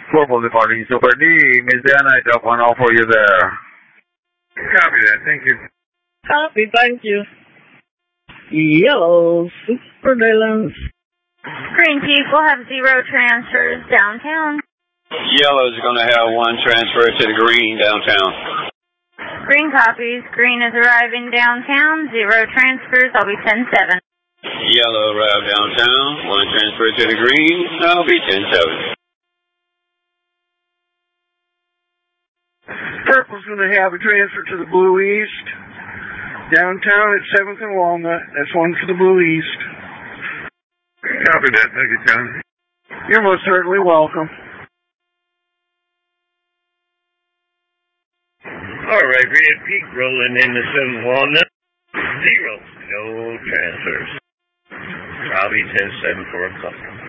Global departing Super D, Miss Diana, I drop one off for you there. Copy that, thank you. Copy, thank you. Yellow, Super Daylands. Green Chief will have 0 transfers downtown. Yellow's going to have 1 transfer to the green downtown. Green copies. Green is arriving downtown. 0 transfers. I'll be 10-7. Yellow arrived downtown. 1 transfer to the green. I'll be 10-7. Purple's going to have a transfer to the Blue East. Downtown at 7th and Walnut. That's 1 for the Blue East. Copy that, thank you, John. You're most certainly welcome. All right, Red Peak rolling into 7 Walnut. 0. No transfers. I'll be 10-7 for a couple.